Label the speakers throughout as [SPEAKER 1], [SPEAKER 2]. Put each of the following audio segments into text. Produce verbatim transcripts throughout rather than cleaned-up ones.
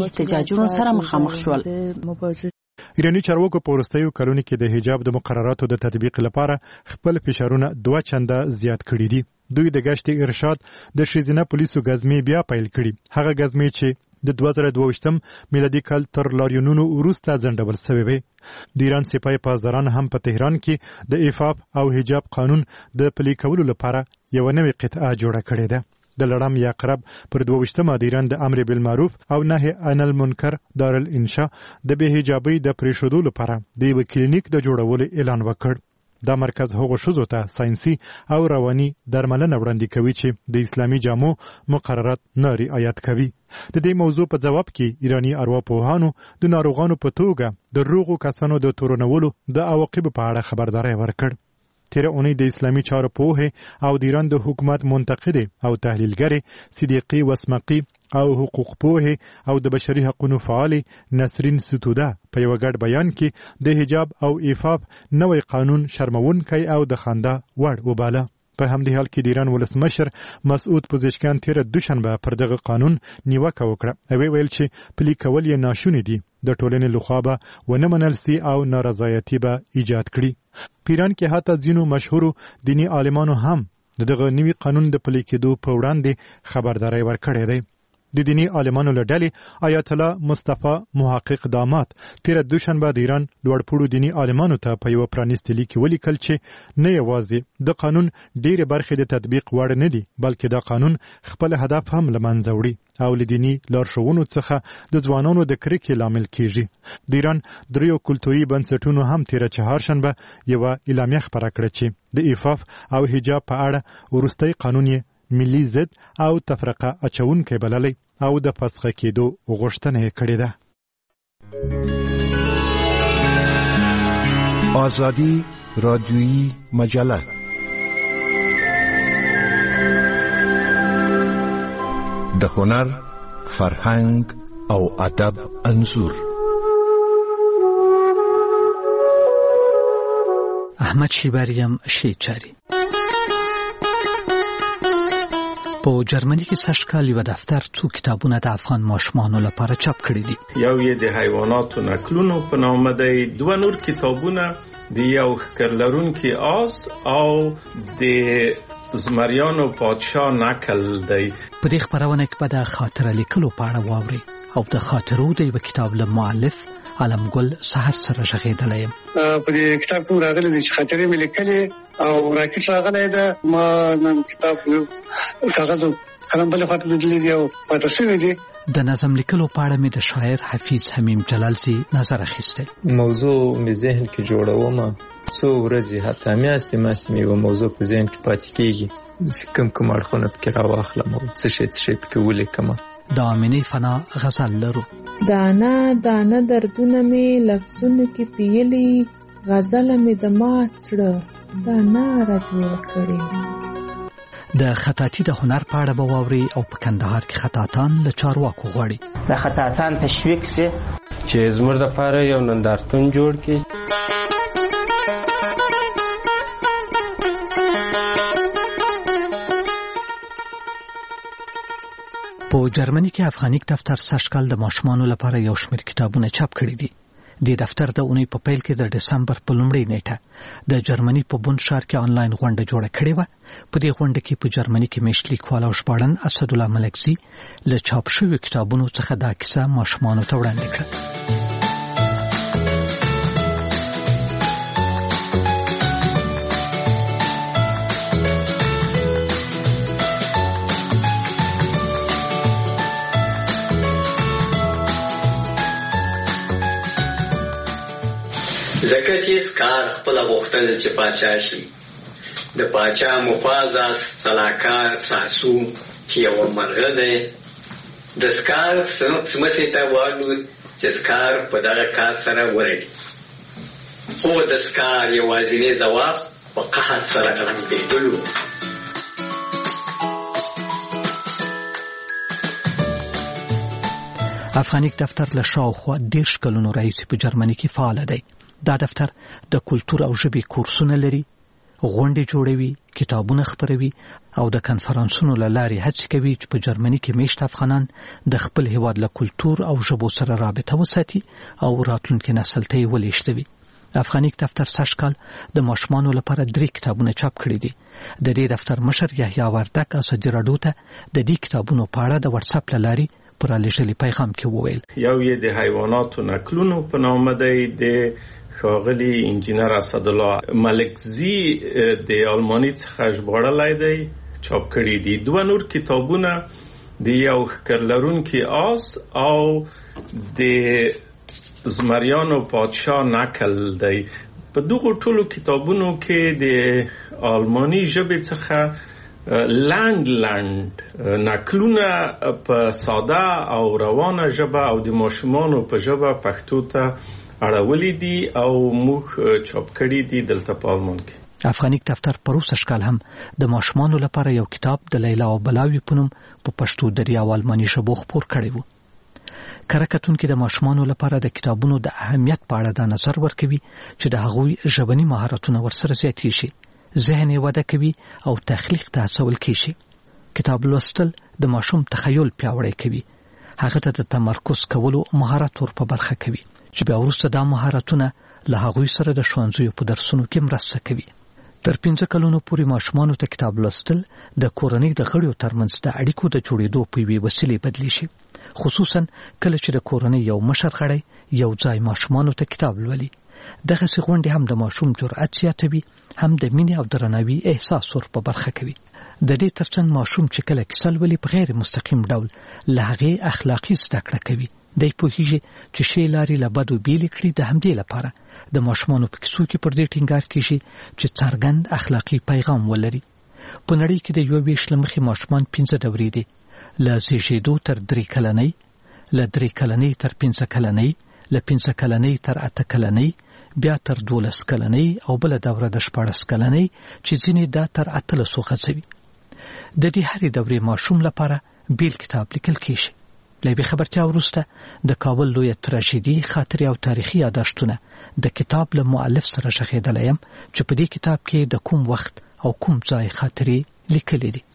[SPEAKER 1] احتجاجونو سره مخامخ شول.
[SPEAKER 2] ایرانی چارواکو په وروستیو کلونو کې د حجاب د مقرراتو د تطبیق لپاره خپل فشارونه دوه چنده زیات کړي دي. دوی د گشت ارشاد د ښځینه پولیسو غزمې بیا پیل کړي. هغه غزمې چې د دوه زره دوه ویشتم میلادي کال تر لاریونونو وروسته ځنډول شوې وې. د ایران سپاه پاسداران هم په تهران کې د عفاف او حجاب قانون د پلي کولو لپاره یو نوې قطعه جوړه کړې ده. د لړم یا قرب پر دوه ویشتمه د ایران د امر بالمعروف او نهي عن المنکر دارالانشاء د بې حجابۍ د پرېښودو لپاره د یو کلینیک د جوړولو اعلان وکړ. دا مرکز هغو ښځو ته ساینسي او رواني درملنه وړاندې کوي چې د اسلامي جامو مقررات نه رعایت کوي. د دې موضوع په ځواب کې ایرانی ارواپوهانو د ناروغانو په توګه د روغو کسانو د تورنولو د عواقبو په اړه خبرداری ورکړ. تیر اونۍ د اسلامي چارو پوهې او د ایران د حکومت منتقده او تحلیلګرې صدیقی وسمقی او حقوق پوهې او د بشري حقوقو فعال نسرین ستوده په یو ګډ بیان کې د حجاب او عفاف نوې قانون شرمونکی او د خندا وړ وباله. په همدې حال کې د ایران ولسمشر مسعود پزشکیان تیر دوشنبه پر دغه قانون نیوکه وکړه او ویل چې پلي کول یې ناشونی دي. د ټولنې لخوا به ونه منل سي او نارضایتي به ایجاد کړي. په ایران کې حتی ځینو مشهورو دیني عالمانو هم دغه نوي قانون د پلي کېدو په وړاندې خبرداری ورکړی دی. د دیني عالمانو له ډلې آیت الله مصطفی محقق داماد تیر دوشنبه د ایران لوړپوړو دیني عالمانو ته په یو پرانیستي لیک کې ولیکل چې نه یوازې د قانون ډېرې برخې د تطبیق وړ نه دي بلکې دا قانون خپل هدف هم له منځه وړي او له دیني لارښوونو څخه د ځوانانو د کرکې لامل کیږي. د ایران دریو کلتوري بنسټونو هم تیر چهارشنبه یوه اعلامیه خپره کړه چې د عفاف او حجاب په اړه وروستی قانون یې ملي ضد او تفرقه اچونکی بللی او د فسخه کېدو غوښتنه یې کړې ده.
[SPEAKER 3] آزادی رادیویی مجله د هنر، فرهنګ او ادب انځور.
[SPEAKER 4] احمد شیباریم شیچاری په جرمني کې سږ کال یو دفتر څو کتابونه د افغان ماشومانو لپاره چاپ کړي دي.
[SPEAKER 5] یو یې د حیواناتو نکلونو په نامه دی، دوه نور کتابونه د یو ښکر لرونکي آس او د زمریانو پادشاه نکل دی.
[SPEAKER 4] په دې خپرونه کې به د خاطره لیکلو په اړه واورئ او د خاطرو د یو کتاب له مؤلف علمګل سحر سره ژغېدلی یم.
[SPEAKER 6] په دې کتاب کې راغلي دي چې خاطرې مې لیکلې او راکټ راغلی ده. ما نن کتاب کاغذ قلم بلې خواته لیدلی دي او پاته شوي دي.
[SPEAKER 4] د نظم لیکلو په اړه مې د شاعر حفیظ حمیم جلالزي نظر اخیستی.
[SPEAKER 7] موضوع مې ذهن کې جوړوم، څو ورځې حتی میاشتې میاشتې مې یوه موضوع په ذهن کې پاتې کېږي، کوم کوم اړخونه پکې راواخلم او څه شی څه شی پکې ولیکم.
[SPEAKER 4] د آمینې فنا غزل لرو.
[SPEAKER 8] دانا دانا دردونه مې لفظونو کې پیلي، غزله مې د مات زړه دانا را جوړه کړې.
[SPEAKER 4] د خطاطي د هنر په اړه به واورئ او په کندهار کې خطاطان له چارواکو غواړي
[SPEAKER 9] د خطاطان تشویق سي
[SPEAKER 10] چې زموږ لپاره یو نندارتون جوړ کړي.
[SPEAKER 4] په جرمني کې افغانیک دفتر سږ کال د ماشومانو لپاره یو شمېر کتابونه چاپ کړي دي. د دفتر د اونۍ په پیل کې د دسمبر په لومړۍ نیټه د جرمني په بون ښار کې آنلاین غونډه جوړه کړې وه. په دې غونډه کې په جرمني کې میشت لیکوال او ژباړن اسدالله ملکزي له چاپ شویو کتابونو څخه دا کیسه ماشومانو ته وړاندې کړه.
[SPEAKER 11] ځکه چې سکار خپله غوښتل چې پاچا شي. د پاچا مفازس سلاکار ساسو چې یو مرغه دی د سکار سمڅې ته والوت چې سکار په دغه کار سره ورغی، خو د سکار یوازینی ځواب په قهر سره غړمبېدلو.
[SPEAKER 4] افغانیک دفتر له شاوخوا دېرش کلونو راهیسې په جرمني کې فعال دی. دا دفتر د کلتور او ژبې کورسونه لري، غونډې جوړوي، کتابونه خپروي او د کنفرانسونو له لارې هڅې کوي چې په جرمني کې میشت افغانان د خپل هیواد له کلتور او ژبو سره رابطه وساتي او راتلونکي نسل ته یې ولېږدوي. افغاني دفتر سږکال د ماشومانو لپاره درې کتابونه چاپ کړي دي. د دې دفتر مشر یحیی وردک ازادي راډیو ته د دې کتابونو په اړه د واتس اپ له لارې پر رالېږلي پیغام کې وویل.
[SPEAKER 5] یو یې د حیواناتو نکلونو په نامه دی، د ښاغلي انجینر اسدالله ملکزي د آلماني څخه ژباړلی دی، چاپ کړي دي. دوه نور کتابونه د یو ښکر لرونکي آس او د زمریانو پادشاه نکل دی. په دغو ټولو کتابونو کې د آلماني ژبې څخه لنډ لنډ نکلونه په ساده او روانه ژبه او د ماشومانو په ژبه پښتو ته اړولې دي او موږ چاپ کړي دي دلته په آلمان کې.
[SPEAKER 4] افغاني دفتر پروسه شکل هم د ماشومانو لپاره یو کتاب د لیلا او بلاوی په نوم په پښتو دریا او آلماني ژبو خپور کړی وو. کارکتونکو د ماشومانو لپاره د کتابونو د اهمیت په اړه د نظر ورکوي چې د هغوی ژبني مهارتونه ورسره زیاتېږي، ذهن یې وده کوي او تخلیق ته هڅول کېږي. کتاب لوستل د ماشوم تخیل پیاوړی کوي، هغه ته د تمرکز کولو مهارت ور په برخه کوي چې بیا وروسته دا مهارتونه له هغوی سره د ښوونځیو په درسونو کې مرسته کوي. تر پنځه کلونو پورې ماشومانو ته کتاب لوستل د کورنۍ د غړیو ترمنځ د اړیکو د جوړېدو په یوې وسیلې بدلی شي، خصوصا کله چې د کورنۍ یو مشر غړی یو ځای ماشومانو ته کتاب لولي. دغه غونډې هم د ماشوم جرأت زیاتوي، هم د مینې او درناوي احساس ور په برخه کوي. د دې ترڅنګ ماشوم چې کله کیسه لولي په غیر مستقیم ډول له هغې اخلاقي زده کړه کوي. دی پوهیږي چې شی لارې له بدو بیلې کړي. د همدې لپاره د ماشومانو په کیسو کې پر دې ټینګار کیږي چې څرګند اخلاقي پیغام ولري. په نړۍ کې د یو ویشت لمخې ماشومان پنځه دورې دي، له زیږېدو تر درې کلنۍ، له درې کلنۍ تر پنځه کلنۍ، له پنځه کلنۍ تر اته کلنۍ، بیا تر دولس کلنۍ او بل دوره د شپاړس کلنۍ چې ځینې دا تر اتلسو غځوي. د دې هرې دورې ماشوم لپاره بیل کتاب لیکل کیږي. له دې خبرتیا وروسته د کابل لوی تراژیدي خاطرې او تاریخي یاداشتونه د کتاب له مؤلف سره شخېدلی یم چې په دې کتاب کې د کوم وخت او کوم ځای خاطرې لیکلې دي.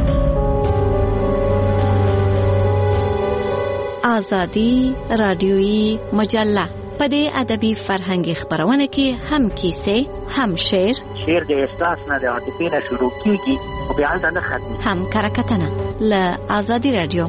[SPEAKER 12] آزادی رادیویی مجله په دې ادبي فرهنګي خبرونه کې هم کیسې، هم شعر
[SPEAKER 13] شعر د احساس نه د عاطفې نه شروع کیږي او بیا نه ختمي،
[SPEAKER 12] هم کرکټنه له آزادی رادیو.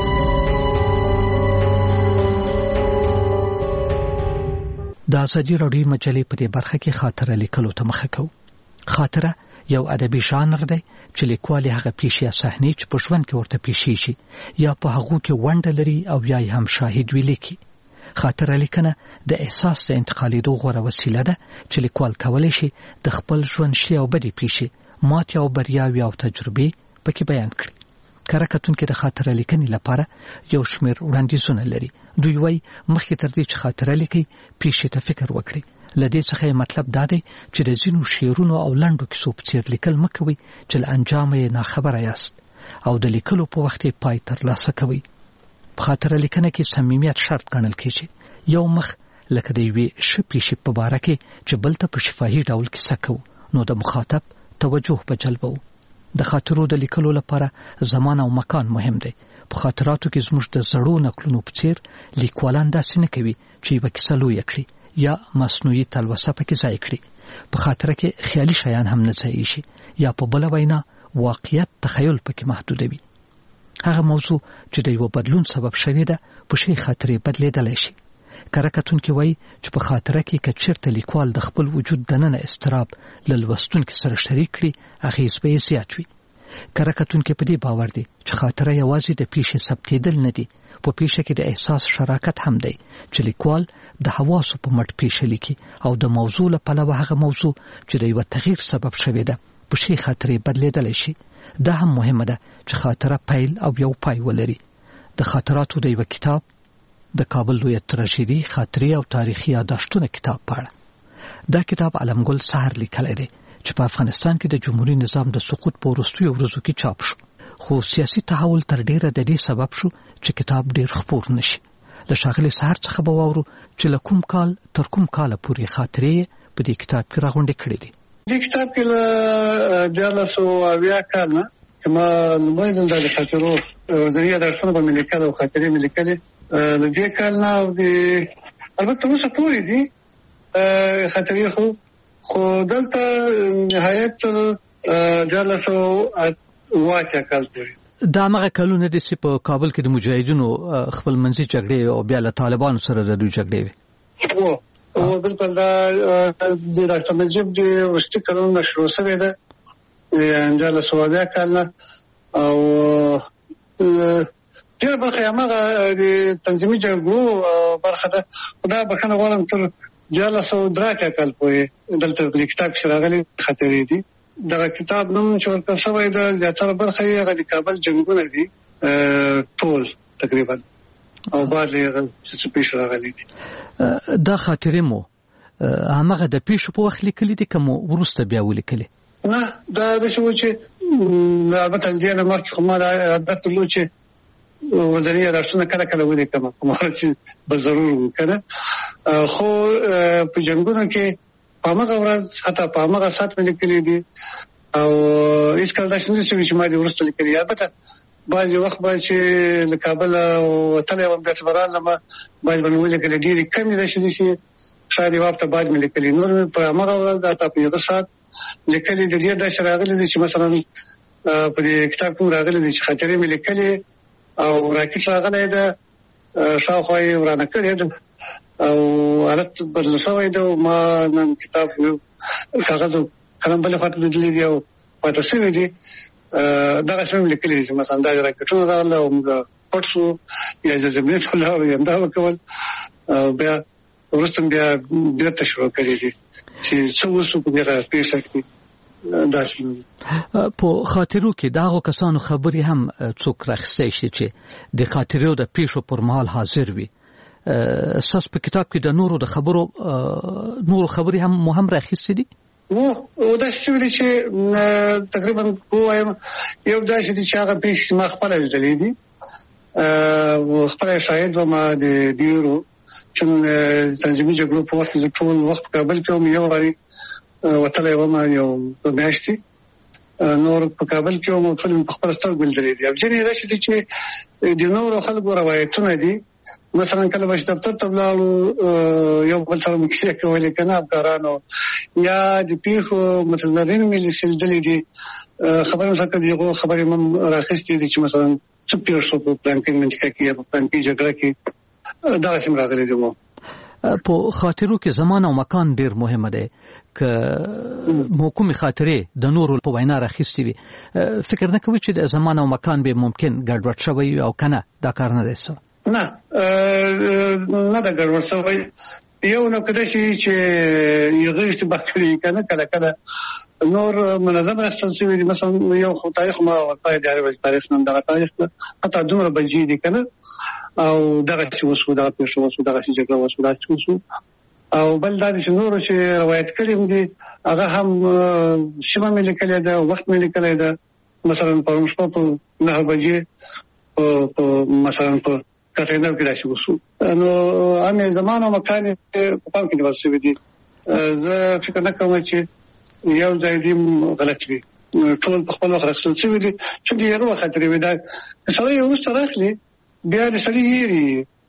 [SPEAKER 4] د آزادی رادیو مجلې په دې برخه کې خاطره لیکلو ته مخه کوو. خاطره یو ادبي ژانر دی چې لیکوال هغه پیښې یا صحنې چې په ژوند کې ورته پیښیږي یا په هغو کې ونډه لري او یا هم شاهد وي لیکي. خاطره لیکنه د احساس د انتقالېدو غوره وسیله ده چې لیکوال کولی شي د خپل ژوند ښې او بدې پیښې، ماتې او بریاوې او تجربې پکې بیان کړي. کارکتونکو د خاطره لیکنې لپاره یو شمېر وړاندیزونه لري. دوی وايي مخکې تر دې چې خاطره لیکي پیښې ته فکر وکړي. له دې څخه مطلب دا دی چې د ځینو شعرونو او لنډو کیسو په څیر لیکل مه کوئ چې له انجامه یې ناخبره یاست او د لیکلو په وخت یې پای ترلاسه کوئ. په خاطره لیکنه کې صمیمیت شرط ګڼل کېږي. یو مخ لکه د یوې ښه پیښې په باره کې چې بل ته په شفاهي ډول کیسه کوو نو د مخاطب توجه به جلبوو. د خاطرو د لیکلو لپاره زمان او مکان مهم دی. په خاطراتو کې زموږ د زړو نقلونو په څیر لیکوالان داسې نه کوي چې یوه کیسه لویه کړي یا مصنوعي تلوسه پکې ځای کړي. په خاطره کې خیالي شیان هم نه ځایېږي یا په بله وینا واقعیت تخیل پکې محدودوي. هغه موضوع چې د یو بدلون سبب شوی ده په شی خاطرې بدلیدلی شي. کارکتونکو وایي چې په خاطره کې که چېرته لیکوال د خپل وجود دننه اضطراب له لوستونکي سره شریک کړي اغېز به یې زیات وي. کارکتونکو په دې باور دي چې خاطره یوازې د پیښې ثبتېدل نه دي، په پیښه کې د احساس شراکت هم دی چې لیکوال د حواسو په مټ پیښه لیکي او د موضوع له پلوه هغه موضوع چې د یو تغییر سبب شوی ده په شی خاطرې بدلیدلی شي. دا هم مهمه ده چې خاطره پیل او یو پای ولري. د خاطراتو د یو کتاب د کابل لوی تراژیدي خاطرې او تاریخي یاداشتونه کتاب پاړه. دا کتاب علمګل سحر لیکلی دی چې په افغانستان کې د جمهوریت نظام د سقوط په وروستیو ورځو کې چاپ شو، خو سیاسي تحول تر ډیره د دې سبب شو چې کتاب ډیر خپور نشي. له ښاغلي سحر څخه به واورو چې له کوم کال تر کوم کال پورې خاطرې په دې کتاب کې راغونډې کړې دي.
[SPEAKER 6] دې کتاب کې له دیارلس سوه اویا کال نه ما لومړی ځل د خاطرو وزري درسونه په ملي کال او خاطرې ملي کال له دې کال نه د البته اوس پورې دي خاطرې خو خو دلته نهایت دیارلس سوه اوه کال پورې
[SPEAKER 4] دا هغه کلونه دي چې په کابل کې د مجاهدینو خپل منځي جګړې او بیا له طالبانو سره د دوی جګړې وي.
[SPEAKER 6] او او بالکل دا د ډاکټر نجیب د وروستي کلونو شروع شوې ده انجاله سوالیا کال او ډېر برخه هغه د تنظیمي جګړو برخه ده. دا بخنه غواړم تر جاله سو دراکه کال پورې دلته کتاب کې راغلي خاطرې دي. دا کتاب نوم چې ورکړل شوی دی د تر برخه یې د کابل جنگونه دي ټول تقریبا او بعد یې څه پیښ راغلي دي.
[SPEAKER 4] دا خاطرې مو هغه د پیښو په وخت لیکلي دي کوم ورسته بیا ولیکلي؟
[SPEAKER 6] نه دا د شو چې البته دې نه مخکې خو ما عادت لرو چې وزري درسونه کله کله ولیکم کوم چې به ضرور وکړه خو په جنگونو کې پامغه ورځ حتی پامغه سات ولیکلي دي او هیڅ کله دا شنه چې ما دې ورسته لیکلي. البته باندې وخت باندې چې له کابل او تلې و بیت بران لما باندې باندې کې ډېری کم دي چې شاید وخت باندې ملي کلی نور په هغه ورځ دا تاسو یو سات لیکلي دي د شراغلي دي چې مثلا په کتاب کې راغلي دي چې خاطرې ملي کلی او راکټ راغلي ده شاوخوا یې ورانه کړی او حالت بدل شوی دی. ما نن کتاب کاغذ قلم بل خاطر لیدلی دی او پاتې شوی دی دا څنګه لیکلي چې مثلا دا راکټونه راغله او موږ پټو یا د زمینه ټول او دا وکول بیا ورستم بیا بیرته شروع کړی دي چې څو څو په دغه پیښه کې داسې
[SPEAKER 4] په خاطرو کې داغو کسانو خبري هم څوک راخستې شي چې د خاطرو د پیښو پر مهال حاضر وي. اساس په کتاب کې د نورو د خبرو نورو خبري هم مهم راخستې دي.
[SPEAKER 6] وو او دا چې تقریبا وایم یو دا چې هغه پیښ ما خپل لیدلې دي او خپل شاهد و ما د بیورو چې تنظیمي جګړو په وخت کې ټول وخت کابل کې هم یو غري وتلې و ما یو میاشتې نور په کابل کې هم ټول په خپل سترګو لیدلې دي. او ځینې دا چې د نورو خلکو روایتونه دي مثلا کله چې دفتر ته ولاړو یو بل سره مکسه کولې کنه افکارانو یا د پیښو متضررین ملي سلسله دي خبرونه څنګه دیغه خبرې مم راخستې دي چې مثلا څه پیښو په پلان کې منځکه کې په پلان کې جګړه کې دا څنګه راغلي دي.
[SPEAKER 4] په خاطرو کې زمان او مکان ډیر مهمه ده که موکوم خاطرې د نورو په وینا راخستې وي فکر نه کوي چې د زمان او مکان به ممکن ګډوډ شوی او کنه دا کار نه دی.
[SPEAKER 6] نه نه دا ګډوډ شوی یو نو کده چې یو غوښتي بکړي کنه کله کله نور منظم راستل شوی مثلا یو خو تاریخ ما ورته دی او تاریخ نن دا تاریخ حتی دومره بنجي دي کنه او دغه چې وسو دا پیښه وسو دغه چې جګړه وسو دا چې وسو او بل دا چې نور چې روایت کړي دي هغه هم شمه ملي کړي دا وخت ملي کړي دا مثلا په مشپو په نه بجې او مثلا په کاترینر کې راشي وسو نو امه زمانو مکان په پام کې ورسوي دي. زه فکر نه کوم چې یو ځای دی غلط وي ټول په خپل وخت راځي چې دي چې یو وخت لري دا سره یو ستراخلي بیا د سړي یې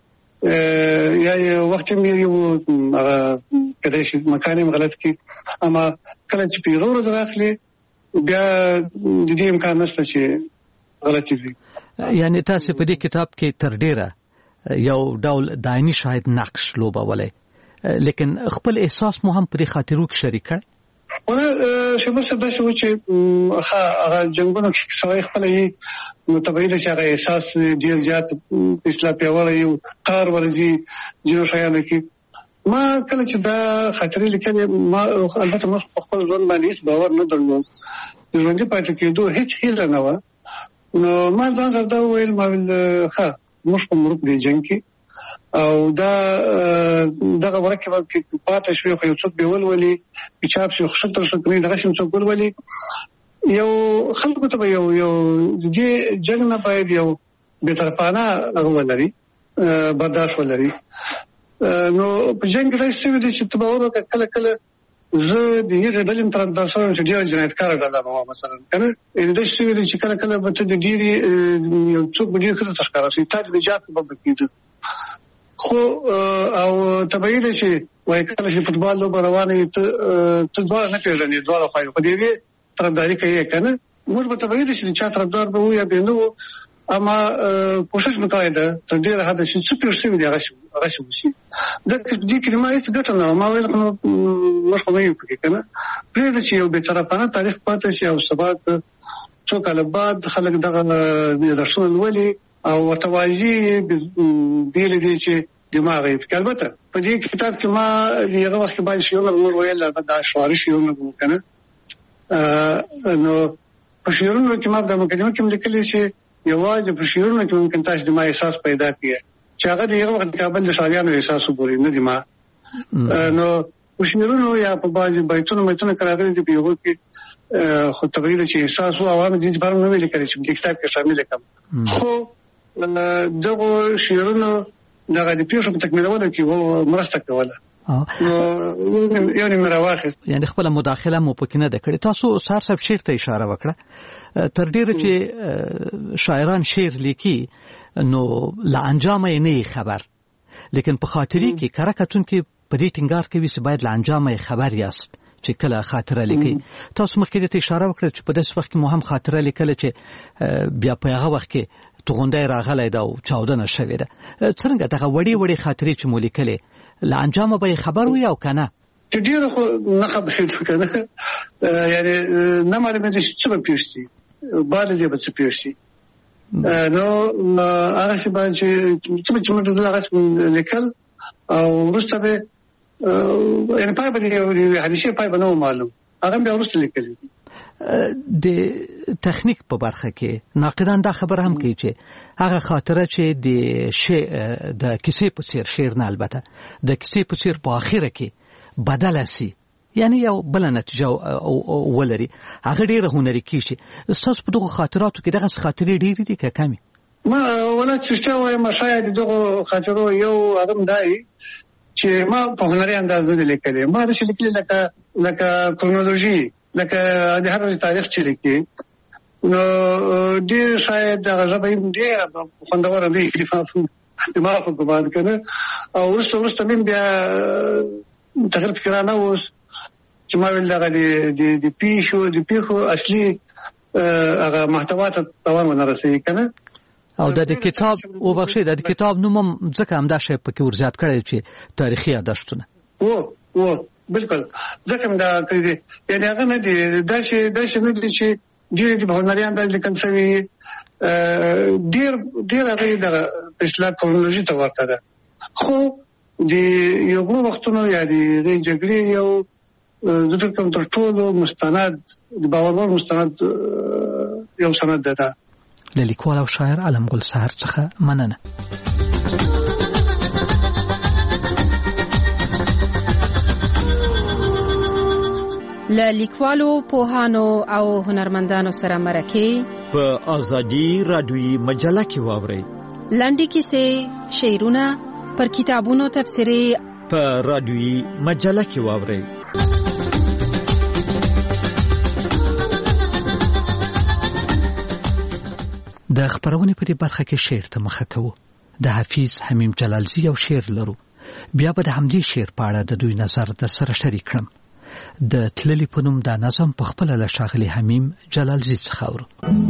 [SPEAKER 6] یا یو وخت مې یو هغه کله چې مکان غلط کی اما کله چې پیغور دراخلي بیا د دې امکان نشته چې غلطي وي.
[SPEAKER 4] یعنی تاسو په دې کتاب کې تر ډیره یو ډول دایني شاهد نقش لوبولای لیکن خپل احساس مو هم پر خاطرو کې شریک کړ.
[SPEAKER 6] ونه شبه څه شو چې هغه جنگونو کې سوي خپل متبعید چې هغه احساس ډیر زیات اسلام پیاوړی یو کار ورزي جنو شایانه کې ما کله چې دا خاطرې لیکلې ما البته مخ خپل ځون باندې باور نه درلود ژوند پاتې کېدو هیڅ هیله نه و نو ما ځان سره دا ویل ما ول ها مش په مرګ دی جنگ کې او دا دغه ورکه کې پاتې شوی خو یو څوک به ولولي چې په خشتر شکرې دغه شم څوک ولولي یو خلکو ته یو یو دې جنگ نه باید یو به طرفانه هغه ولري برداشت ولري نو په جنگ کې راځي چې تباور کله کله زه د هغې ډلې طرفدار شوم چې ډېره جنایتکاره ډله به وه مثلا کنه داسې شوي دي چې کله کله به ته د ډېرې یو څوک به ډېر ښه درته ښکاره شي تا د نجات په باب کېده خو او طبیعي ده چې وایي کله چې فوټبال لوبه روانه وي ته ته دواړه نه پېژنې دواړه خواوې خو د یوې طرفداري کوي که نه موږ به طبیعي ده چې د چا طرفدار به وو یا به نه وو اما کوشش مې کړی ده تر ډېره حده چې څه پېښ شوي دي هغه شی وشي ځکه دې کې ما هېڅ ګټه نه وه ما ویل موږ خو نه یو پکې که نه پرېږده چې یو بېطرفانه تاریخ پاتې شي او سبا څو کاله بعد خلک دغه یادښتونه لولي او ورته واضح بېلې دي چې دماغ یې پکې البته په دې کتاب کې ما د هغه وخت کې باندې شعرونه موږ ویل دا شعاري شعرونه وو که نه نو په شعرونو کې ما د مقدمه کې لیکلي چې یوازې په شعرونو کې ممکن تاسو د ما احساس پیدا کړئ چې هغه د هغه وخت کابل د ښاریانو احساس وګوري نه د ما نو په شعرونو یا په بعضې بیتونو میتونه کې راغلي دي په هغو کې خو طبیعي ده چې احساس و او هغه دې لپاره نه ویل لیکلی چې په دې کتاب کې شامل کړم خو دغو شعرونو دغه د پیښو په تکمیلولو کې مرسته کوله یو نیمه راواخیست
[SPEAKER 4] یعنې خپله مداخله مو پکې نه ده کړې تاسو سهار صاحب شعر ته اشاره وکړه تر ډېره چې شاعران شعر لیکي نو له انجامه یې نه خبر لیکن په خاطري کې کره کتونکي په دې ټینګار کوي چې باید له انجامه یې خبر یاست چې کله خاطره لیکي تاسو مخکې دې ته اشاره وکړه چې په داسې وخت کې مو هم خاطره لیکله چې بیا په هغه وخت کې توغندی راغلی ده او چاودنه شوې ده څرنګه دغه وړې وړې خاطرې چې مو لیکلې له انجامه به یې خبر وي او که نه
[SPEAKER 6] چې ډېره خو نه خبرېدو که نه یعنې نه معلومېده چې څه به پېښ شي بعد دې به څه پېښ شي نو هغسې باید چې څه به چې موږ هغسې لیکل او وروسته به یعنې پای به د یوې حادثې پای به نه و معلوم هغه بیا وروسته لیکلي
[SPEAKER 4] د تخنیک په برخه کې ناقدان دا خبر هم کوي چې هغه خاطره چې د د کیسې په څیر شعر نه البته د کیسې په څیر په اخره کې بدله سي یعنی یو بل نتیجه ولري هغه ډیره هنري کیږي تاسو په دغه خاطراتو کې دغه خاطرې ډېرې دي که کمې
[SPEAKER 6] ما ولا چې وایم شاید دغه خاطرو یو ادم دای چې ما په هنري انداز نه لیکلې ما د لیکلې لکه لکه کرونولوژي لکه د هر تاریخ چې لیکي نو ډېر شاید دغه ژبه یې ډېره خوندوره دی ما په ګمان کنه او وروسته وروسته مې بیا تغیر فکرانه اوس چې ما ویل دغه د د پیښو د پیښو اصلي هغه محتوا ته دوام ونه رسېږي کنه
[SPEAKER 4] او د کتاب او بخښي د کتاب نوم ځکه هم دا شی پکې ورزیات کړی چې تاریخي یادښتونه
[SPEAKER 6] و و بالکل ځکه دا کړی دی یعنې هغه نه دی دا چې دا چې نه دی چې ډېر د هنریان د لیکل شوي ډېر ډېر هغه د اصلاح کرونولوژي ته ورته ده خو د یو وختونو یا د جګړې یو د کوم تر ټولو مستند د باور وړ مستند یو سند ده
[SPEAKER 4] له لیکوال او شاعر علم ګل سحر څخه مننه
[SPEAKER 14] له لیکوالو پوهانو او هنرمندانو سره مرکه
[SPEAKER 15] په ازادي رادیوي مجله کې واورئ
[SPEAKER 14] لنډې کیسې شعرونه پر کتابونو تبصرې
[SPEAKER 15] په رادیوي مجله کې واورئ
[SPEAKER 4] د خبرونې په دې برخه کې شعر ته مخه کوو د حافظ حمیم جلالزی یو شعر لرو بیا به د همدې شعر په اړه د دوی نظر در سره شریک کړم د تللی په نوم دا نظم په خپل له ښاغلي حمیم جلالزی څخه اورو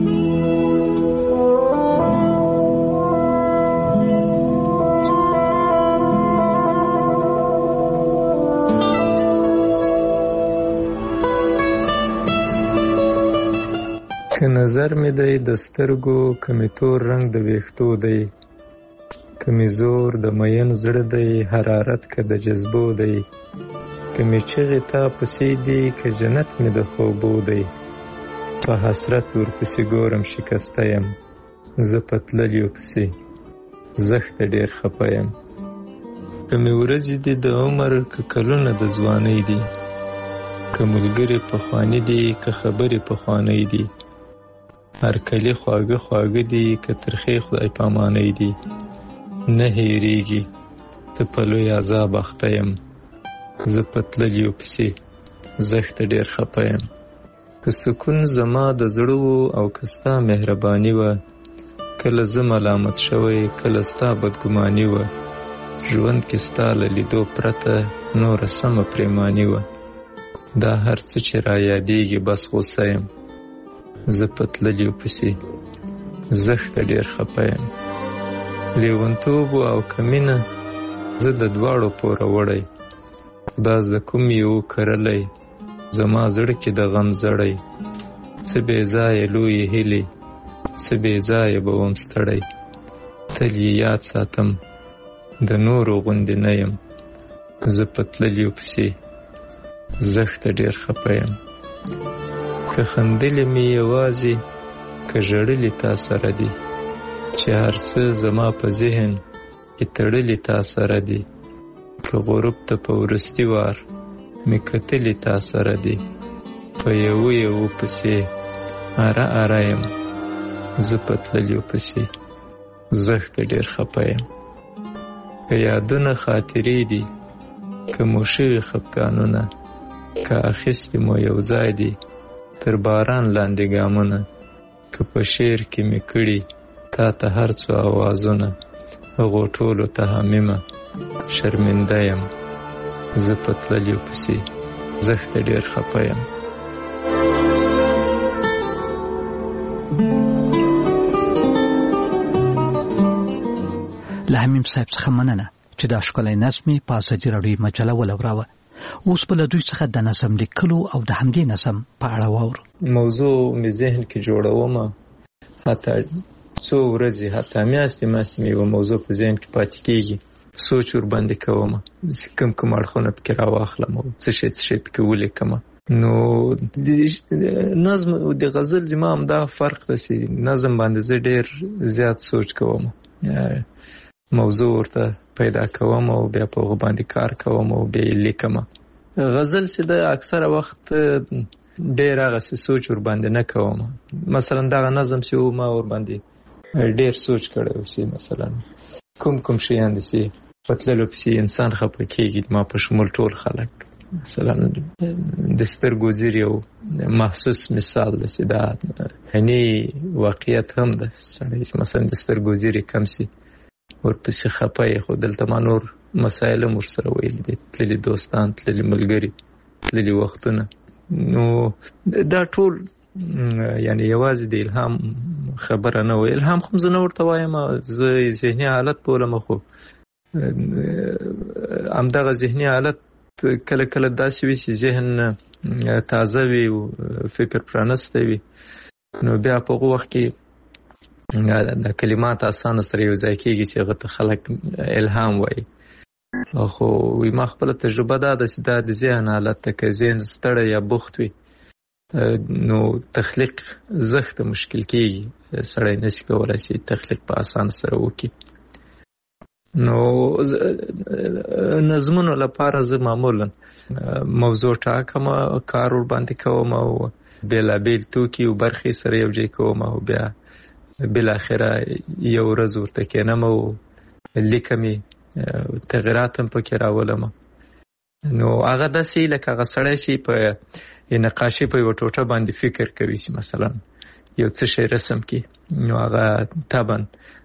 [SPEAKER 7] که نظر می دی د سترګو کمی تور رنگ د ویښتو دی کمی زور د مین زړه دی حرارت که د جذبو دی کمی چغې تا پسې دی که جنت می د خوبو دی په حسرت ورپسې ګورم شکسته یم زه په تللیو پسې زښته ډېر خفه یم کمی ورځې دي د عمر که کلونه د ځوانۍ دي که ملګري پخواني دي که خبرې پخوانۍ دي هر کلی خواږه خواږه دي که ترخې خدای پامانۍ دي نه هېرېږي ته په لوی عذاب اخته یم زه په تللیو پسې زخت ډیر خپه یم. که سکون زما د زړه و او که ستا مهرباني وه، کله زه ملامت شوی کله ستا بدګماني وه. ژوند کې ستا له لیدو پرته نوره سمه پریماني وه. دا هر څه چې را یادېږي بس غوسه یم. زه په تللیو پسې زخته ډېر خفه یم. لیونتوب او که مینه زه د دواړو پوره وړی. خدا زده کوم یو کرلی زما زړه کې د غم زړی. څه بې ځایه لویې هیلې څه بې ځایه به وم ستړی. تل یې یاد ساتم د نورو غوندې نه یم. زه په تللیو پسې زخته ډېر خفه یم. که خندلې مې یوازې که ژړلې تا سره دي، چې هر څه زما په ذهن کې تړلې تا سره دي. که غروب ته په وروستي وار مې کتلې تا سره دي. په یوه یوه پسې اره اره یم. زه په تللیو پسې زخته ډېر خفه یم. که یادونه خاطرې دي که مو شوي خفګانونه، که اخیستې مو یو ځای دي تر باران لاندې ګامونه. که په شعر کې مې کړي تا ته هر څو آوازونه، هغو ټولو ته حمیمه شرمنده یم. زه په تللیو پسې زخته ډېر خفه یم.
[SPEAKER 4] له حمیم صاحب څخه مننه چې دا ښکلی نظم یې په ازادي راډیو مجله ولوراوه. اوس به له دوی څخه د نظم لیکلو او د همدې نظم په اړه واورو.
[SPEAKER 7] موضوع مې ذهن کې جوړومه، حتی څو ورځې حتی میاشتې میاشتې مې یوه موضوع په ذهن کې پاتې کېږي. سوچ ورباندې کومه، کوم کوم اړخونه پکې راواخلم او څه شی څه شی پکې ولیکمه. نو د نظم او د غزل زما همدا فرق ده چې نظم باندې زه ډېر زیات سوچ کوم، موضوع ورته پیدا کوم او بیا په هغه باندې کار کوم او بیا یې لیکم. غزل چې د اکثره وخت ډېر هغسې سوچ ورباندې نه کوم. مثلا دغه نظم چې و ما ورباندې ډېر سوچ کړی و چې مثلا کوم کوم شیان دي چې په تللو پسې انسان خفه کېږي، ما په شمول ټول خلک. مثلا د سترګو زیر یو محسوس مثال ده چې دا هني واقعیت هم ده. سړی چې مثلا د سترګو زیر کم سي ورپسې خفه یې، خو دلته ما نور مسایل هم ورسره ویلي دي، تللي دوستان، تللي ملګري، تللي وختونه. نو دا ټول یعنی یوازې د الهام خبره نه وي. الهام خو زه نه ورته وایم، زه ذهني حالت بولم، خو همدغه ذهني حالت کله کله داسې وي چې ذهن تازه وي او فکر پرانستی وي. نو بیا په هغه وخت کې د کلمات اسانه سره یو ځای کېږي چې هغه ته خلک الهام وایي. خو وی ما خپله تجربه دا ده چې دا د ذهن حالت ته که ذهن ستړی یا بوخت وي نو تخلیق زخته مشکل کېږي، سړی نشي کولی چې تخلیق په اسانه سره وکړي. نو نظمونو لپاره زه معمولا موضوع ټاکم، کار ورباندې کوم او بېلابېل توکي او برخې سره یو ځای کوم او بیا بالاخره یو ورځ ورته کښېنم او لیکم یې، تغیرات هم پکې راولم. نو هغه داسې لکه هغه سړی چې په نقاشي په یوه ټوټه باندې فکر کوي چې مثلا یو څه شی رسم کړي، نو هغه طبعا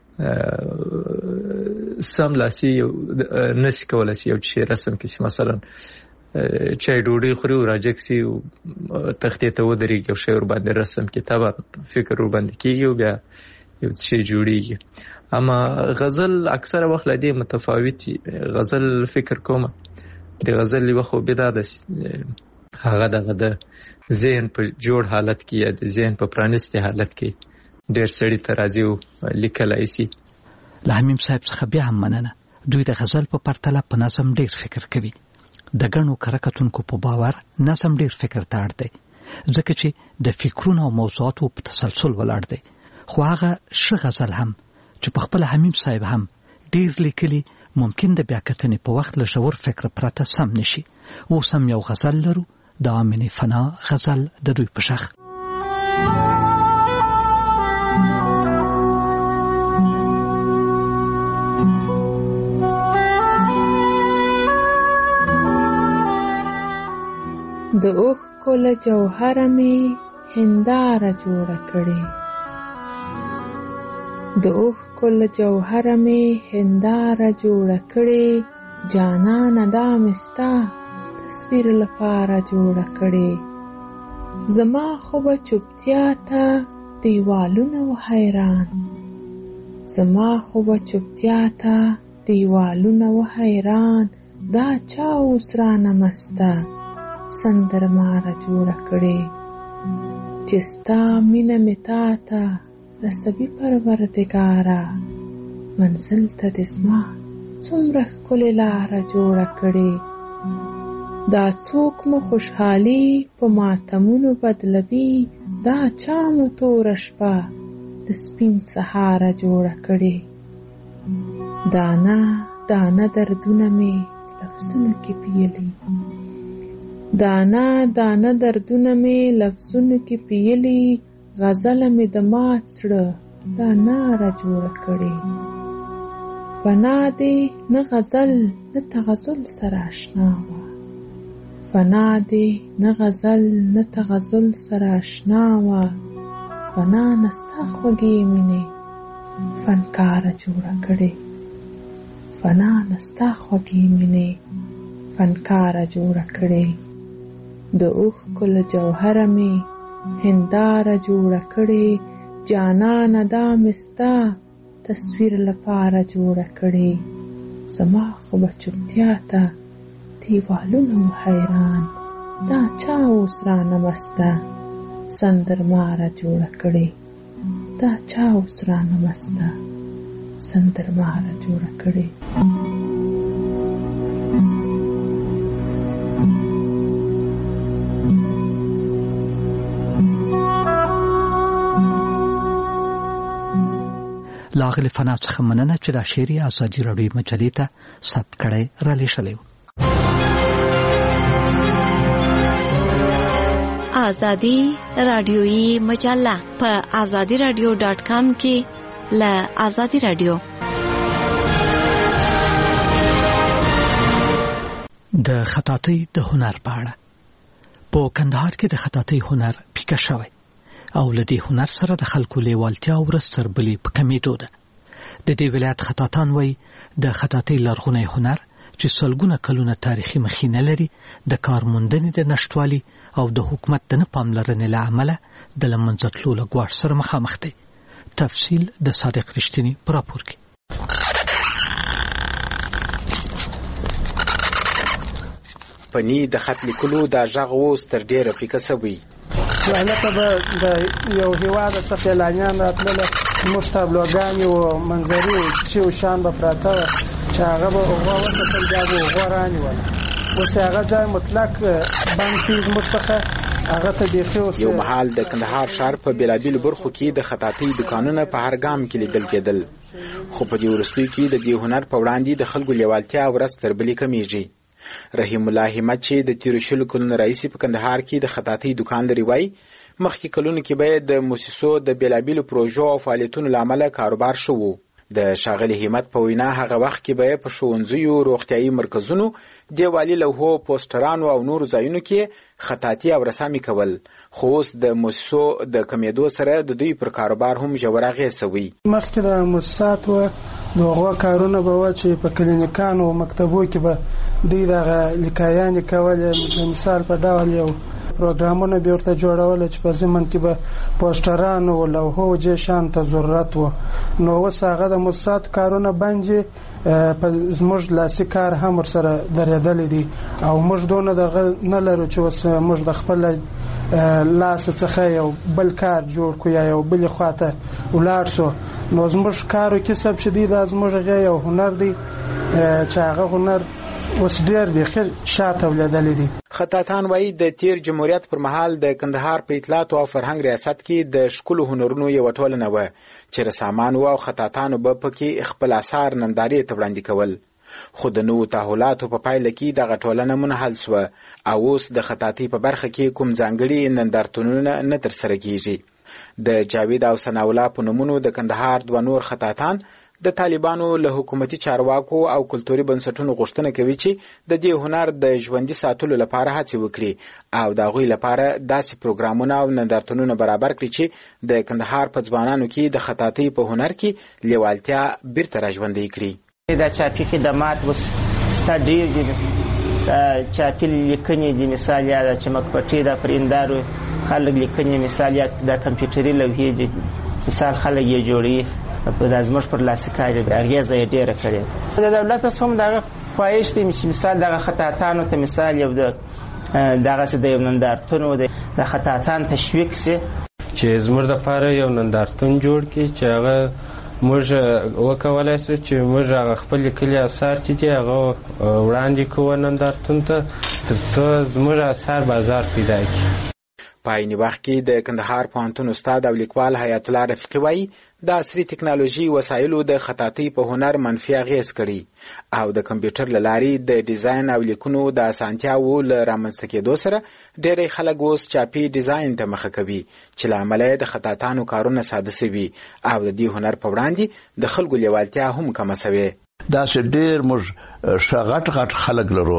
[SPEAKER 7] سملاسي نشي کولی چې یو شی رسم کړي چې مثلا چای ډوډۍ خوري او راجګ سي تختې ته ودرېږي یو شی ورباندې رسم کړي، طبعا فکر ورباندې کېږي او بیا یو شی جوړېږي. اما غزل اکثره وخت له دې متفاوت وي. غزل فکر کوم د غزل یوه خوبي دا ده هغه دغه د ذهن په جوړ حالت کې یا د ذهن په پرانستي حالت کې ډېر سړي ته راځي او لیکلی سي.
[SPEAKER 4] له حمیم صاحب څخه بیا هم مننه. دوی د غزل په پرتله په نظم ډېر فکر کوي. د ګڼو کره کتونکو په باور نظم ډېر فکر ته اړ دی، ځکه چې د فکرونو او موضوعاتو په تسلسل ولاړ دی. خو هغه ښه غزل هم چې په خپله حمیم صاحب هم ډېر لیکلي ممکن د بیاکتنې په وخت له ژور فکر پرته سم نشي. اوس هم یو غزل لرو، د آمنې فنا غزل د دوی په شخ.
[SPEAKER 8] د اوښکو له جوهره مې هنداره جوړه کړې، د اوښکو له جوهره مې هنداره جوړه کړې، جانانه دا مې ستا تصویر لپاره جوړه کړې. زما خو به چوپتیا ته دیوالونه و حیران، زما خو به چوپتیا ته دیوالونه و حیران، دا چا اوس رانه مسته سندرماره جوړه کړې. چې ستا مینه مې تا ته رسوي پروردګاره، منزل ته دې زما څومره ښکلې لاره جوړه کړې. دا څوک مو خوشحالي په ماتمونو بدلوي، دا چا مو توره شپه د سپین سهاره جوړه کړې. دانه دانه دردونه مې لفظونو کې پیلي، دانه دانه دردونه مې لفظونو کې پیلي، غزله مې د مات زړه دا ناره جوړه کړې. فنا دې نه غزل نه تغزل سره اشنا وه، فنا دې نه غزل نه تغزل سره اشنا وه، فنا نه ستا خوږې مینې فنکاره جوړه کړې، فنا نه ستا خوږې مینې فنکاره جوړه کړې. د اوښکو له جوهره مې هنداره جوړه کړې، جانانه دا مې ستا تصویر لپاره جوړه کړې. زما خو به چوپتیا ته دیوالونه و حیران، دا چا اوس رانه مسته سندرماره جوړه کړې، دا چا اوس رانه مسته سندرماره جوړه کړې.
[SPEAKER 4] لاغلی فنا څخه مننه چې دا شعر یې ازادي راډیو مجلې ته ثبت کړی را لېږلی و.
[SPEAKER 12] ازادي راډیويي مجله په ازادي راډیو ډاټ کام کې له ازادي راډیو
[SPEAKER 4] د خطاطۍ د هنر په اړه. په کندهار کې د خطاطۍ هنر پیکه شوی او له دې هنر سره د خلکو لیوالتیا ورځ تر بلې په کمیدو ده. د دې ولایت خطاطان وایي د خطاطۍ لرغونی هنر چې سلګونه کلونه تاریخي مخینه لري، د کارموندنې د نشتوالي او د حکومت د نه پاملرنې له امله د له منځه تلو له ګواښ سره مخامخ دی. تفصیل د صادق رښتیني په راپور کې.
[SPEAKER 16] پنی د خط لیکلو دا غږ اوس تر ډیره پیکه شوی.
[SPEAKER 17] لکه به د یو هیواد څخه اعلانیان راتلله، موږ تابلوګانې و منظرې و چې و شان به پراته وه چې هغه به هغه وکتل بیا به هغه رانیوله. اوس هغه ځای مطلق بند کړي زموږ څخه هغه ته بیخي اوس
[SPEAKER 16] یو مهال د کندهار ښار په بېلابېلو برخو کې د خطاطۍ دوکانونه په هر ګام کې لیدل کېدل، خو په دې وروستیو کې د دې هنر په وړاندې د خلکو لیوالتیا ورځ تر بلې کمیږي. رحیم الله همت چې د تیرو شلو کلونو راهیسې په کندهار کې د خطاطۍ دوکان لري وایي مخکې کلونو کې به د موسسو د بېلابېلو پروژو او فعالیتونو له امله کاروبار ښه و. د ښاغلي همت په وینا هغه وخت کې به په ښوونځیو، روغتیایي مرکزونو، دیوالي لوحو، پوسټرانو او نورو ځایونو کې خطاطي او رسامي کول، خو اوس د موسسو د کمیدو سره د دوی پر کاروبار هم ژور اغېز شوی.
[SPEAKER 17] مخکې د موسساتو د هغو کارونه به وه چې په کلینیکانو او مکتبو کې به دوی دغه لیکایانې کولې. د مثال په ډول یو پروګرامونه به ورته جوړول چې په ضمن کې به پوسټرانو او لوحو جې شان ته ضرورت و. نو اوس هغه د موسساتو کارونه باندې په زموږ لاسي کار هم ورسره درېدلی دي او موږ دونه دغه نه لرو چې اوس موږ د خپل لاس څخه یو بل کار جوړ کړو یا یو بلې خواته ولاړ شو. نو زموږ کار او کسب چې دی دا زموږ یو هنر دی چې هغه هنر اوس ډېر بیخي شاته ولیدلی دي.
[SPEAKER 16] خطاطان وایي د تیر جمهوریت پر مهال د کندهار په اطلاعات او فرهنګ ریاست کې د ښکلو هنرونو یوه ټولنه وه چې رسامان وو او خطاطانو به پکې خپل اثار نندارې ته وړاندې کول، خو د نوو تحولاتو په پایله کې دغه ټولنه منحل سوه او اوس د خطاطۍ په برخه کې کوم ځانګړي نندارتونونه نه ترسره کیږي. د جاوید او ثناءالله په نومونو د کندهار دوه نور خطاطان د طالبانو له حکومتي چارواکو او کلتوري بنسټونو غوښتنه کوي چې د دې هنر د ژوندي ساتلو لپاره هڅې وکړي او د هغوی لپاره داسې پروګرامونه او نندارتونونه برابر کړي چې د کندهار په ځوانانو کې د خطاطۍ په هنر کې لیوالتیا بیرته راژوندۍ کړي.
[SPEAKER 9] دا چاپي خدمات اوس ستا ډېر دي، چاپي لیکنې دي، مثال یا د چمکپټۍ د پرندارو خلک لیکنې، مثال یا د کمپیوټري لوحې دي، مثال خلک یې جوړوي د زموږ پر لاسي کار دی، اغېزه یې ډېره کړې. د دولت څخه هم دغه خواهش دی چې مثال دغه خطاطانو ته مثال یو د دغسې د یو نندارتون د خطاطان تشویق سي
[SPEAKER 10] چې زموږ دپاره یو نندارتون جوړ کړي چې هغه موږ وکولی سو چې موږ هغه خپل لیکلي اثار چې دي هغه وړاندې کوو نندارتون ته تر څو زموږ اثار بازار پیدا کړي.
[SPEAKER 16] په عین وخت کې د کندهار پوهنتون استاد او لیکوال حیات الله رفیقي وایي د عصري ټکنالوژي وسایلو د خطاطۍ په هنر منفي اغېز کړي او د کمپیوټر له لارې د ډیزاین او لیکنو د اسانتیاوو له رامنځته کېدو سره ډېری خلک اوس چاپي ډیزاین ته مخه کوي چې له امله د خطاطانو کارونه ساده سوي او د دې هنر په وړاندې د خلکو لیوالتیا هم کمه سوې.
[SPEAKER 18] دا چې ډېر موږ غټ غټ خلک لرو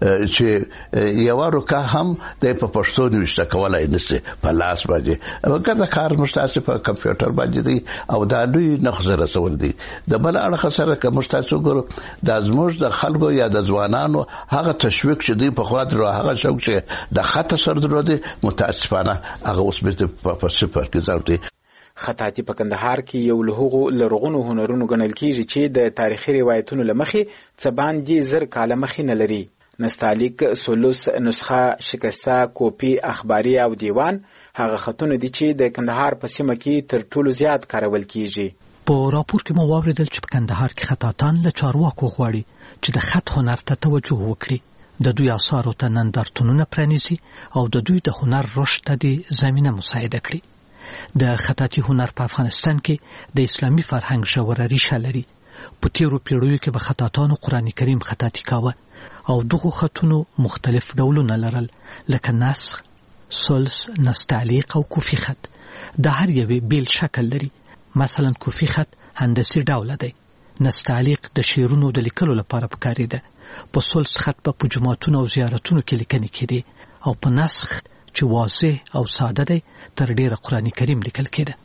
[SPEAKER 18] چې یوه روکه هم د په پښتو نوشته کولای نشي په لاس باندې ګرده کار موږ تاسو په کمپیوټر باندې دی او دا لوی نقشه رسول دي. د بل اړخ سره که موږ تاسو ګورو دا زموږ د خلکو یا د ځوانانو هغه تشویق چې دی په خوا درو هغه شوق چې د خط سر درو دي متاسفانه هغه اوس په صفر کې ځاوټي.
[SPEAKER 16] خطاطي په کندهار کې یو له هغو لرغونو هنرونو ګڼل کېږي چې د تاریخي روایتونو له مخې څه باندې زر کاله مخې نه لري. نستعلیق، سلوس، نسخه، شکسته، کوپی، اخباري او دیوان هغه خطونه دي چې د کندهار په سیمه کې تر ټولو زیات کارول کېږي.
[SPEAKER 4] په راپور کې مو واوریدل چې په کندهار کې خطاطان له چارواکو غواړي چې د خط هنر ته توجه وکړي، د دوی آثارو ته نندارتونونه پرانیزي او د دوی د هنر رشد ته د زمینه مساعده کړي. د خطاطي هنر په افغانستان کې د اسلامي فرهنګ ژوره ریښه لري. په تیرو پیړیو کې به خطاطانو قرآن کریم خطاطي کاوه او دغو خطونو مختلف ډولونه لرل لکه نسخ، سلس، نستعلیق او کوفی خط. د هر یوې بیل شکل لري. مثلا کوفی خط هندسي ډول دی، نستعلیق د شعرونو د لیکلو لپاره پکارېده، په سلس خط په جوماتونو او زیارتونو کې لیکنې کېدې او په نسخ چې واضح او ساده دی تر ډیره قرآن کریم لیکل کېده.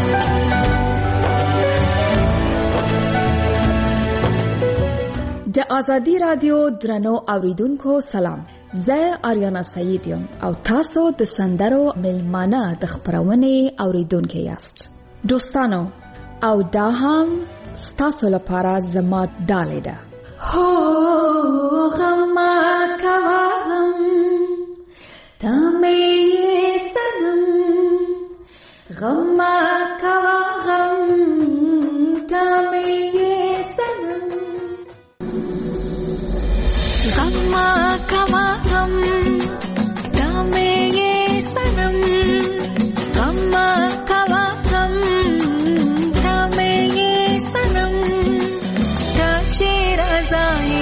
[SPEAKER 19] د آزادی رادیو درنو اوریدونکو سلام، زه آریانا سعید یم او تاسو د سندرو ملمانه د خپرونې اوریدونکو یاست. دوستانو او دا هم ستاسو لپاره زما ډالۍ ده. هو غم کوا غم تمه سنم، غم کوا غم تمه سنم، غم کوا غم تمه سنم، غم کوا غم تمه سنم، کچې رضای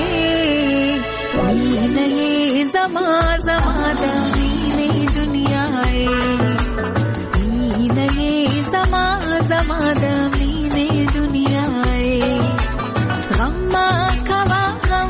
[SPEAKER 19] وینې زما زما د زما د مینې دنیا ای غم کوا غم.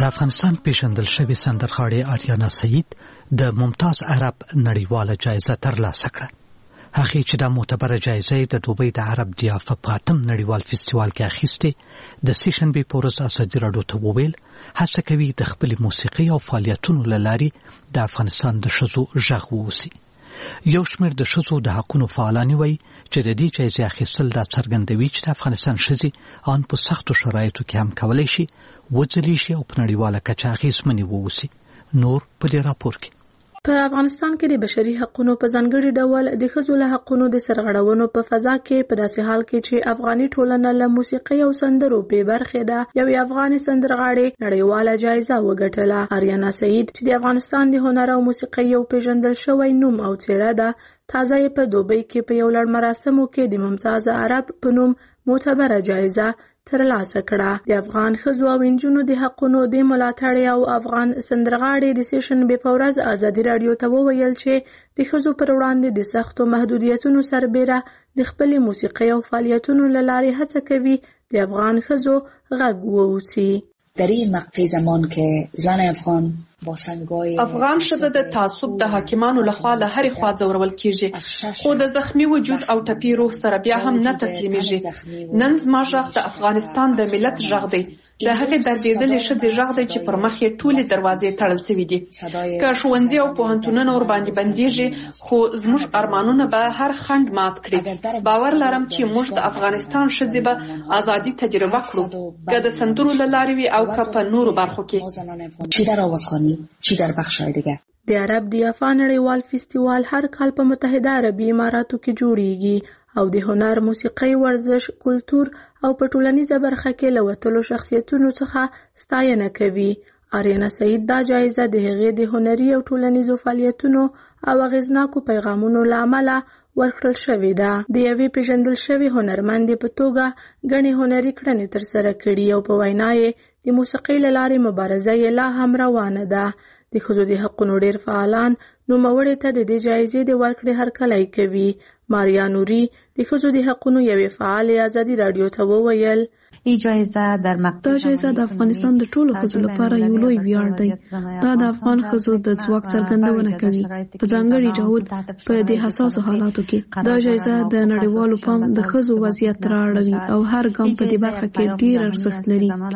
[SPEAKER 4] د افغانستان پیژندل شوی سندرغاړې آریانا سعید د ممتاز عرب نړیواله جایزه ترلاسه کړه. هغه چې د معتبره جایزه د دوبۍ د عرب ضیافه په اتم نړیوال فستیوال کې اخیسته د سې شنبې په ورځ ازادي راډیو ته وویل هڅه کوي د خپل موسیقي او فعالیتونو له لارې د افغانستان د ښځو غږ ووسي. یو شمېر د ښځو د حقونو فعالان وایي چې د دې جایزې اخیستل دا څرګندوي چې د افغانستان ښځې ان په سختو شرایطو کې هم کولی شي وځلیږي او په نړیواله کچه اغېزمنې ووسي. نور په دې راپور کې
[SPEAKER 20] په افغانستان کې د بشري حقوقو په ځانګړي ډول د ښځو له حقوقو د سرغړونو په فضا کې په داسې حال کې چې افغاني ټولنه له موسیقي او سندرو بې برخې ده، یوې افغاني سندرغاړې نړیواله جایزه وګټله. آریانا سعید چې د افغانستان د هنر او موسیقي یو پیژندل شوی نوم او څېره ده، تازه یې په دوبۍ کې په یو لړ مراسمو کې د ممتاز عرب په نوم معتبره جایزه ترلاسه کړه. د افغان ښځو او نجونو د حقونو د ملاتړ او افغان سندرغاړې د سې شنبې په ورځ ازادي راډیو ته وویل چې د ښځو پر وړاندې د سختو محدودیتونو سربیره د خپلې موسیقۍ او فعالیتونو له لارې هڅه کوي د افغان ښځو غږ ووسي.
[SPEAKER 21] در این مقطع زمان که زن افغان با سنگای
[SPEAKER 22] افغان ښځه د تعصب د حاکمانو لخوا له هرې خوا ځورول کیږي، خو د زخمی وجود او ټپي روح سره بیا هم نه تسلیمیږي. نن زما غږ د افغانستان د ملت غږ دی، د هغې دردېدلې ښځې غږ دی چې پر مخ یې ټولې دروازې تړل سوي دي. که ښوونځي او پوهنتونونه ورباندې بندیږي، خو زموږ ارمانونه به هر خنډ مات کړي. باور لرم چې موږ د افغانستان ښځې به ازادي تجربه کړو، که د سندرو له لارې وي او که په نورو برخو کې.
[SPEAKER 21] چی در آوازخوانی چی در بخش‌های دیگر.
[SPEAKER 20] د عرب ضیافه نړیوال فستیوال هر کال په متحده عربي اماراتو کې جوړیږي او د هنر، موسیقي، ورزش، کلتور او په ټولنیزه برخه کې له وتلو شخصیتونو څخه ستاینه کوي. آریانا سعید دا جایزه د هغې د هنري او ټولنیزو فعالیتونو او اغیزناکو پیغامونو له امله ورکړل شوې ده. د یوې پیژندل شوې هنرمندې په توګه ګڼې هنري کړنې ترسره کړي او په وینا یې د موسیقۍ له لارې مبارزه یې لا هم روانه ده. د ښځو د حقونو ډېر فعالان نوموړې ته د دې جایزې د ورکړې هرکلی کوي. ماریا نوري د ښځو د حقونو یوې فعالې ازادي راډیو ته وویل
[SPEAKER 23] دا جایزه د افغانستان د ټولو ښځو لپاره یو لوی ویاړ دی. دا د افغان ښځو د ځواک څرګندونه کوي، په ځانګړي ډول په دې حساسو حالاتو کې. دا جایزه د نړیوالو پام د ښځو وضعیت رااړوي او هر ګام په دې برخه کې ډیر ارزښت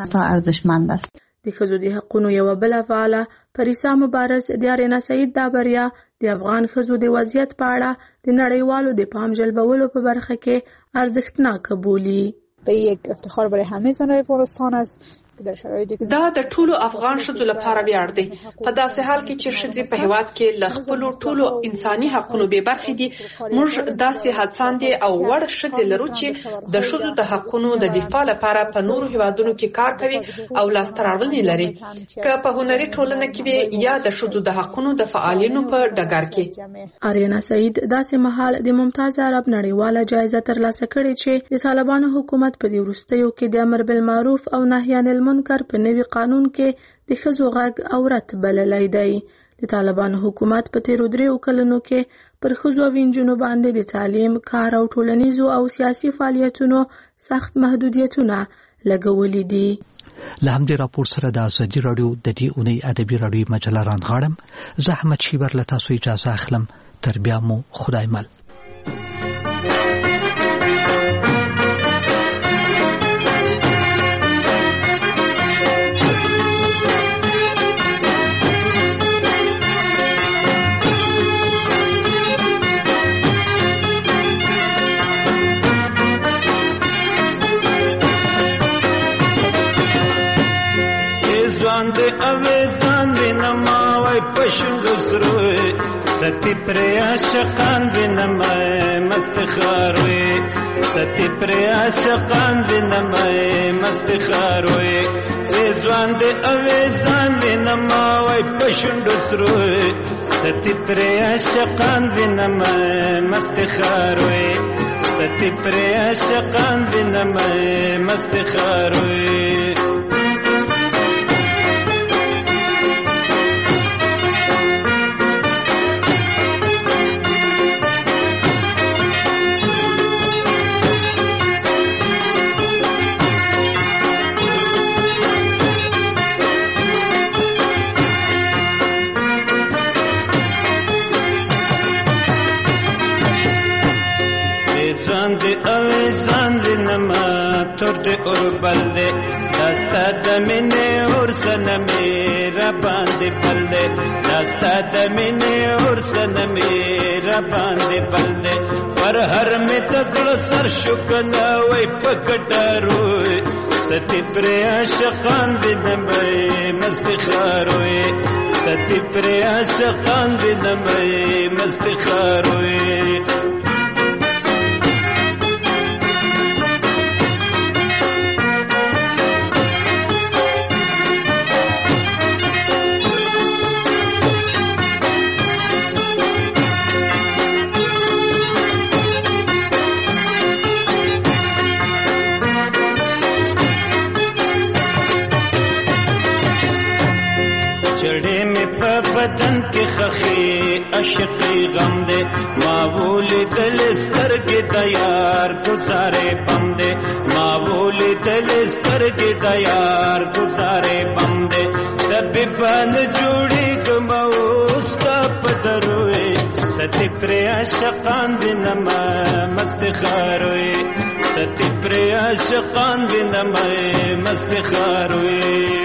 [SPEAKER 23] لري.
[SPEAKER 20] د ښځو د حقونو یوه بله فعاله پریسا مبارز د آریانا سعید دا بریا د افغان ښځو د وضعیت په اړه د نړیوالو د پام جلبولو په برخه کې ارزښتناکه بولي.
[SPEAKER 24] به یک افتخار برای همه زنان افغانستان است.
[SPEAKER 22] دا د ټولو افغان ښځو لپاره ویاړ دی، په داسې حال کې چې ښځې په هېواد کې له خپلو ټولو انساني حقونو بې برخې دي. موږ داسې هڅاندې او وړ ښځې لرو چې د ښځو د حقونو د دفاع لپاره په نورو هېوادونو کې کار کوي او لاسته راوړنې لري، که په هنري ټولنه کې وي یا د ښځو د حقونو د فعالینو په ډګر کې.
[SPEAKER 20] آریانا سعید داسې مهال د ممتاز عرب نړیواله جایزه ترلاسه کړې چې د طالبانو حکومت په دې وروستیو کې د امر بالمعروف او نهی عن المنکر په نوي قانون کې د ښځو غږ عورت بللی دی. د طالبانو حکومت په تیرو دریو کلونو کې پر ښځو او نجونو باندې د تعلیم، کار او ټولنیزو او سیاسي فعالیتونو سخت محدودیتونه لګولي دي.
[SPEAKER 4] له همدې راپور سره د ازادي راډیو د دې اونۍ ادبي راډیوي مجله رانغاړم. زه احمد شیبر له تاسو اجازه اخلم. تر بیا مو خدای مل.
[SPEAKER 25] ستی پر عاشقان بینم مست خاروی، ستی پر عاشقان بینم مست خاروی، ریزوان دی اویزان بینم وای پشند سروی، ستی پر عاشقان بینم مست خاروی، ستی پر عاشقان بینم مست خاروی. اور بل دے دستا دمنے اور سنمی ربان دے بل دے دستا دمنے اور سنمی ربان دے بل دے پر ہر میں تزل سر شکنا وی پکٹا روئے ستی پری عاشقان بنمائے مستخار ہوئے ستی پری عاشقان بنمائے مستخار ہوئے بدن کی خخی عشقی غم دے معولی دل استر کے دیار گزارے بم دے معولی دل استر کے دیار گزارے بم دے سبی بند جوڑی گموس کا پدروئے ستی پری عاشقان بنما مستخار ہوئے ستی پری عاشقان بنما مستخار ہوئے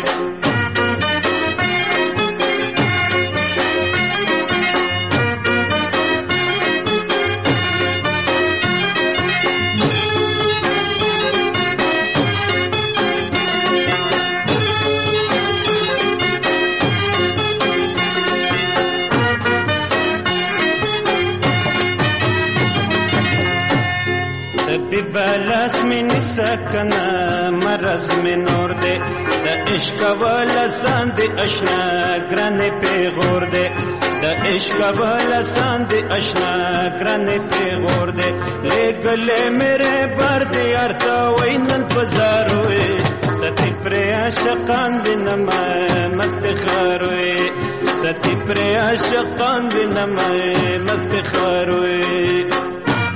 [SPEAKER 25] بلاس من سکنا مرز میں نور دے دا عشق والا ساند اشنا گرانے پہ غور دے دا عشق والا ساند اشنا گرانے پہ غور دے لے گلے میرے بار دے ارتا وینن پزار ہوئے ستی پری عاشقان بنما مستخار ہوئے ستی پری عاشقان بنما مستخار ہوئے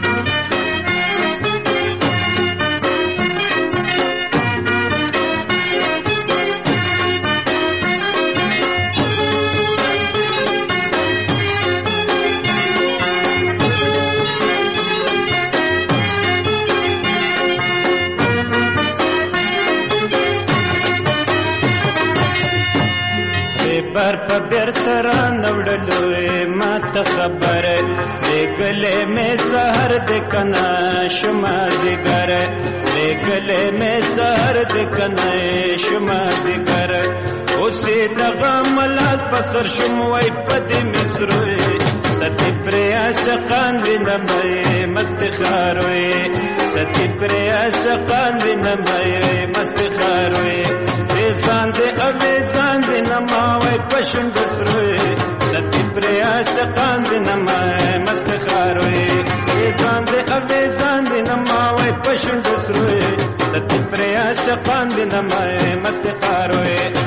[SPEAKER 25] بر پا بیر سران وڑلوئے ما تخبر دے گلے میں سہر دکنا شما زگر دے گلے میں سہر دکنا شما زگر اسی دغم لاز پسر شموئی پدی مصروئے ستی پری عاشقان بنمائے مستخار ہوئے ستی پری عاشقان بنمائے مستخار ہوئے دیزان دے اویزان بنمائے پشن بسروئے ستی پری عاشقان بنمائے مستخار ہوئے دیزان دے اویزان بنمائے پشن بسروئے ستی پری عاشقان بنمائے مستخار ہوئے